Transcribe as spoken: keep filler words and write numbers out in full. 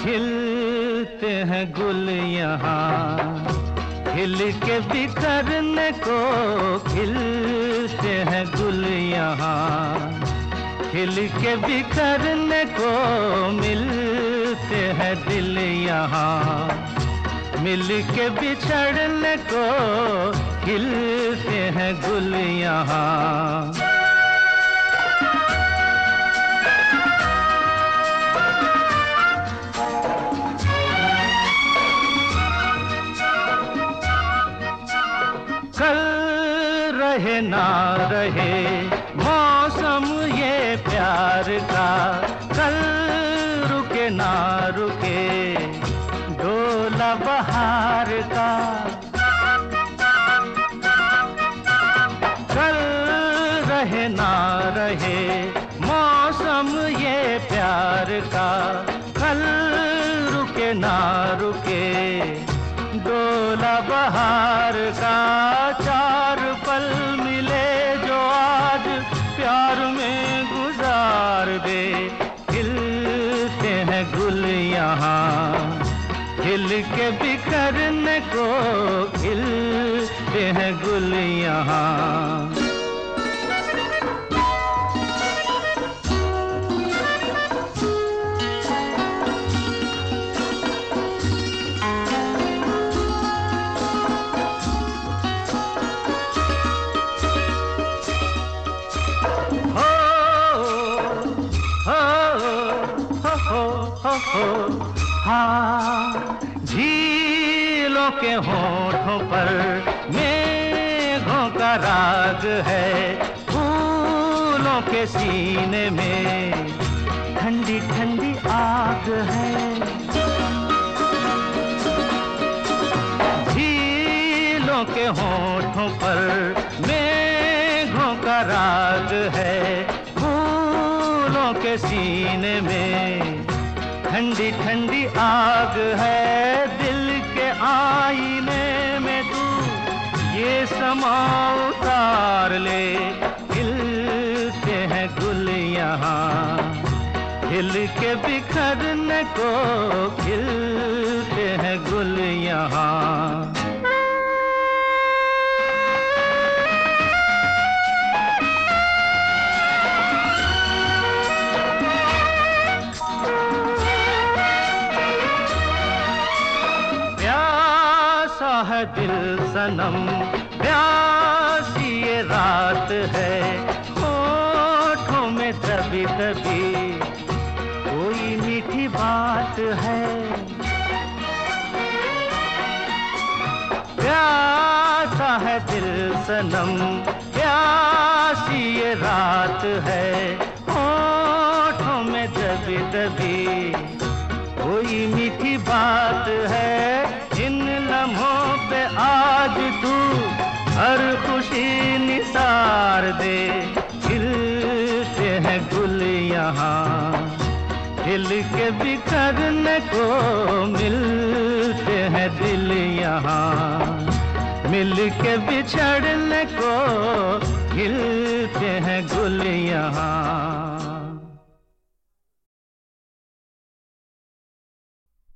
खिलते हैं गुल यहाँ, खिल के बिखरने को खिलते हैं गुल यहाँ, खिल के बिखरने को मिलते हैं दिल यहाँ, मिल के बिछड़ने को खिलते हैं गुल यहाँ। कल रहे ना रहे मौसम ये प्यार का, कल रुके ना रुके डोला बहार का, कल रहे ना रहे मौसम ये प्यार का, कल रुके ना रुके डोला बहार का। चार पल मिले जो आज प्यार में गुजार दे, खिलते हैं गुल यहाँ, खिल के बिखरने को खिलते हैं गुल यहाँ। हो हो हाँ, झीलों के होठों पर मेघों का राग है, फूलों के सीने में ठंडी ठंडी आग है, झीलों के होठों पर मेघों का राग है, फूलों के सीने में ठंडी ठंडी आग है। दिल के आईने में तू ये समा उतार ले, खिलते हैं गुल यहाँ, खिल के बिखरने को खिलते हैं गुल यहाँ। है दिल सनम प्यासी ये रात है, होठों में तभी तभी कोई मीठी बात है, प्यासा है दिल सनम प्यासी ये रात है, होठों में तभी तभी कोई मीठी बात है। इन लम्हों पे आज तू हर खुशी निसार दे, खिलते हैं गुल यहाँ, खिल के बिखरने को मिलते हैं दिल यहाँ, मिल के बिछड़ने को खिलते हैं गुल यहाँ।